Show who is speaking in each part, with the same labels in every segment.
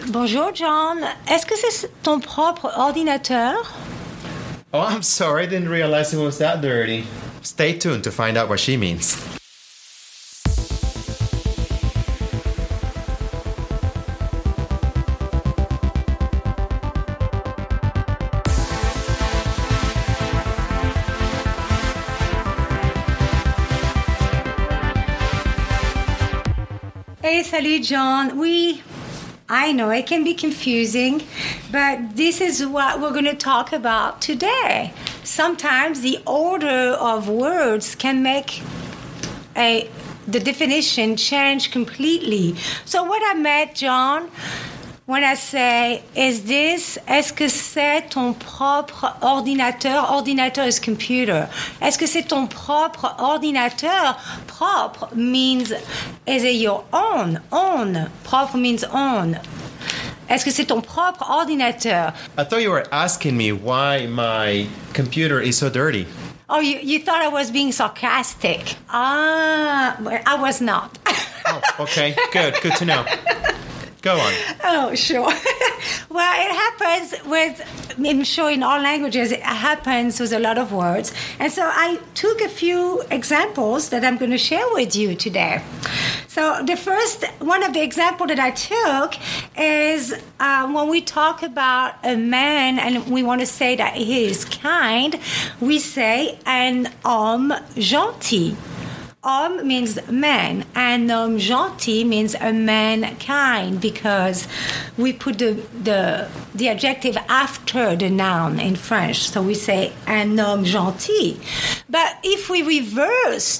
Speaker 1: Bonjour, John. Est-ce que c'est ton propre ordinateur?
Speaker 2: Oh, I'm sorry, I didn't realize it was that dirty. Stay tuned to find out what she means.
Speaker 1: Hey, salut, John. I know it can be confusing, but this is what we're going to talk about today. Sometimes the order of words can make the definition change completely. So what I meant, John, when I say, est-ce que c'est ton propre ordinateur? Ordinateur is computer. Est-ce que c'est ton propre ordinateur? Propre means, is it your own? Own. Propre means own. Est-ce que c'est ton propre ordinateur?
Speaker 2: I thought you were asking me why my computer is so dirty.
Speaker 1: Oh, you thought I was being sarcastic. But I was not.
Speaker 2: Oh, okay. Good to know. Go on.
Speaker 1: Oh, sure. Well, it happens I'm sure in all languages, it happens with a lot of words. And so I took a few examples that I'm going to share with you today. So the first, one of the examples that I took is when we talk about a man and we want to say that he is kind, we say un homme gentil. Homme means man, and homme gentil means a man kind, because we put the adjective after the noun in French. So we say un homme gentil. But if we reverse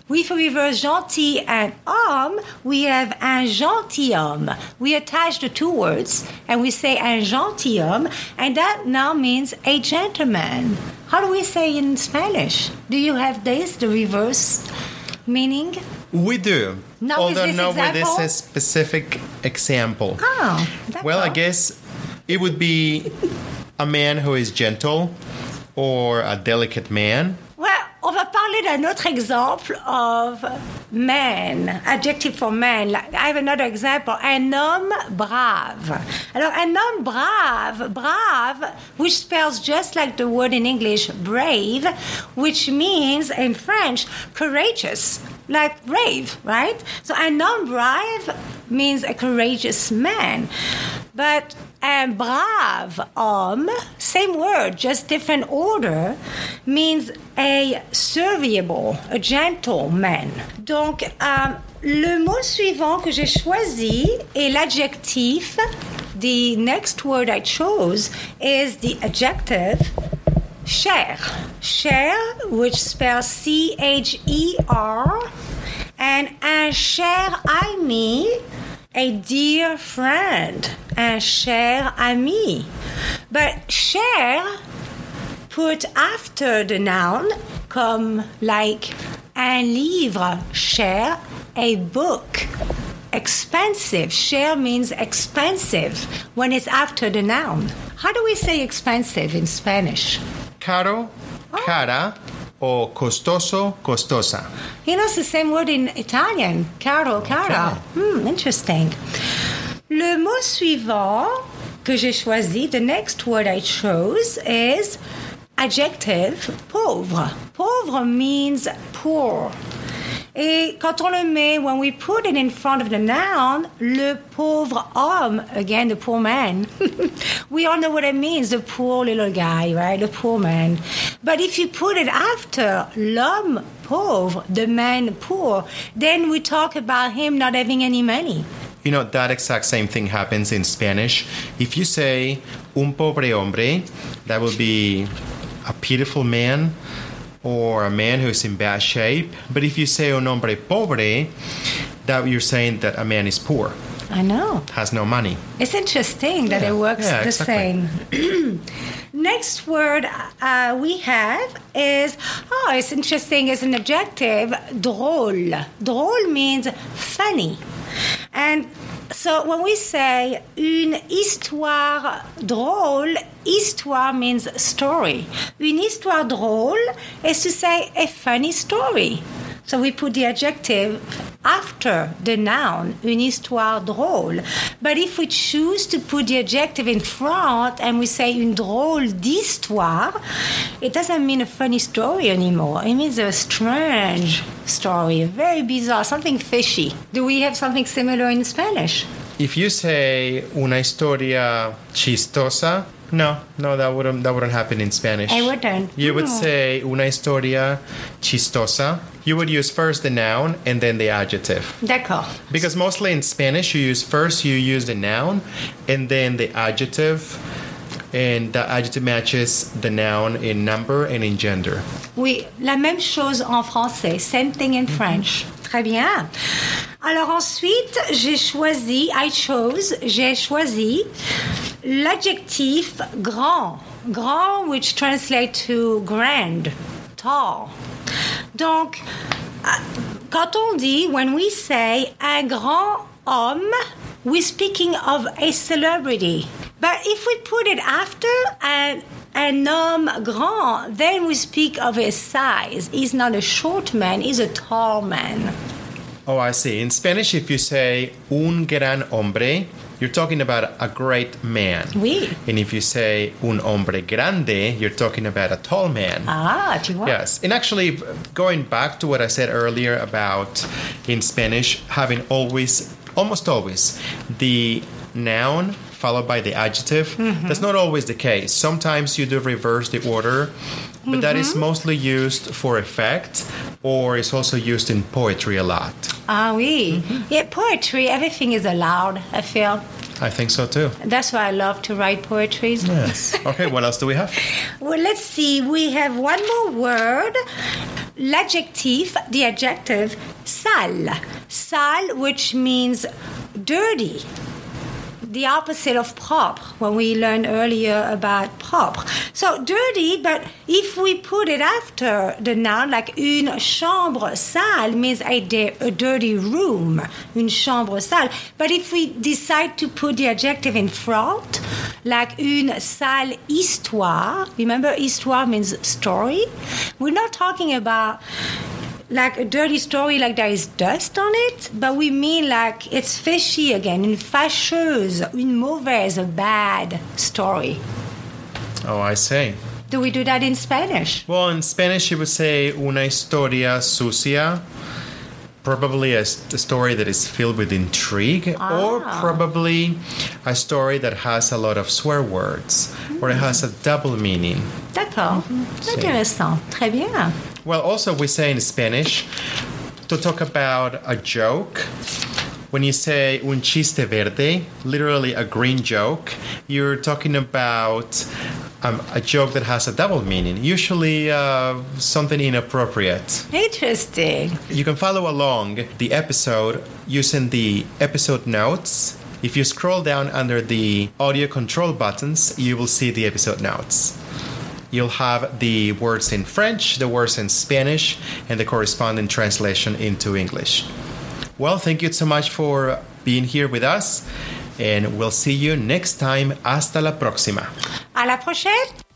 Speaker 1: gentil and homme, we have un gentilhomme. We attach the two words and we say un gentilhomme, and that now means a gentleman. How do we say in Spanish? Do you have this, the reverse meaning?
Speaker 2: We do.
Speaker 1: Not
Speaker 2: Although
Speaker 1: with this
Speaker 2: not
Speaker 1: example?
Speaker 2: with this specific example.
Speaker 1: Oh,
Speaker 2: Well, I
Speaker 1: d'accord.
Speaker 2: guess it would be a man who is gentle or a delicate man.
Speaker 1: Well, on va parler d'un autre exemple of man, adjective for man. I have another example, un homme brave. Alors, un homme brave, which spells just like the word in English, brave, which means in French, courageous, like brave, right? So, un homme brave means a courageous man. But un brave homme, same word, just different order, means a serviable, a gentleman. Donc, le mot suivant que j'ai choisi est l'adjectif. The next word I chose is the adjective cher. Cher, which spells C-H-E-R. And un cher ami, a dear friend, un cher ami. But cher put after the noun, comme like un livre cher, a book. Expensive. Cher means expensive when it's after the noun. How do we say expensive in Spanish?
Speaker 2: Caro, cara, o costoso, costosa.
Speaker 1: You know, it's the same word in Italian. Caro, cara. Interesting. Le mot suivant que j'ai choisi, the next word I chose is adjective pauvre. Pauvre means poor. Et quand on le met, when we put it in front of the noun, le pauvre homme, again, the poor man, we all know what it means, the poor little guy, right? The poor man. But if you put it after l'homme pauvre, the man poor, then we talk about him not having any money.
Speaker 2: You know, that exact same thing happens in Spanish. If you say un pobre hombre, that will be a pitiful man or a man who's in bad shape. But if you say un hombre pobre, that you're saying that a man is poor,
Speaker 1: I know.
Speaker 2: has no money.
Speaker 1: It's interesting that it works
Speaker 2: Yeah,
Speaker 1: the
Speaker 2: exactly.
Speaker 1: same. Next word we have is, it's interesting, as an adjective, drôle. Drôle means funny. And so when we say une histoire drôle, histoire means story. Une histoire drôle is to say a funny story. So we put the adjective after the noun, une histoire drôle. But if we choose to put the adjective in front and we say une drôle d'histoire, it doesn't mean a funny story anymore. It means a strange story, very bizarre, something fishy. Do we have something similar in Spanish?
Speaker 2: If you say una historia chistosa, no, that wouldn't happen in Spanish.
Speaker 1: I wouldn't.
Speaker 2: You would say una historia chistosa. You would use first the noun and then the adjective.
Speaker 1: D'accord.
Speaker 2: Because mostly in Spanish, you use the noun and then the adjective, and the adjective matches the noun in number and in gender.
Speaker 1: Oui, la même chose en français. Same thing in French. Très bien. Alors ensuite, j'ai choisi l'adjectif grand. Grand, which translates to grand, tall. Donc, quand on dit, when we say un grand homme, we're speaking of a celebrity. But if we put it after un homme grand, then we speak of his size. He's not a short man, he's a tall man.
Speaker 2: Oh, I see. In Spanish, if you say un gran hombre, you're talking about a great man.
Speaker 1: Oui.
Speaker 2: And if you say un hombre grande, you're talking about a tall man.
Speaker 1: Ah, tu vois?
Speaker 2: Yes. And actually, going back to what I said earlier about in Spanish having almost always, the noun followed by the adjective. That's not always the case. Sometimes you do reverse the order, but that is mostly used for effect, or it's also used in poetry a lot.
Speaker 1: Ah, oui. Yeah, poetry, everything is allowed, I feel.
Speaker 2: I think so too.
Speaker 1: That's why I love to write poetry.
Speaker 2: Yes. Okay, what else do we have?
Speaker 1: Well, let's see. We have one more word. L'adjectif, the adjective, sale. Sale, which means dirty. The opposite of propre, when we learned earlier about propre. So dirty, but if we put it after the noun, like une chambre sale means a dirty room, une chambre sale. But if we decide to put the adjective in front, like une sale histoire, remember histoire means story? We're not talking about like a dirty story, like there is dust on it, but we mean like it's fishy again, une fâcheuse, une mauvaise, a bad story.
Speaker 2: Oh, I see.
Speaker 1: Do we do that in Spanish?
Speaker 2: Well, in Spanish, you would say una historia sucia, probably a story that is filled with intrigue, or probably a story that has a lot of swear words, or it has a double meaning.
Speaker 1: D'accord. Intéressant. Très bien.
Speaker 2: Well, also we say in Spanish, to talk about a joke, when you say un chiste verde, literally a green joke, you're talking about a joke that has a double meaning, usually something inappropriate.
Speaker 1: Interesting.
Speaker 2: You can follow along the episode using the episode notes. If you scroll down under the audio control buttons, you will see the episode notes. You'll have the words in French, the words in Spanish, and the corresponding translation into English. Well, thank you so much for being here with us, and we'll see you next time. Hasta la próxima.
Speaker 1: À la prochaine.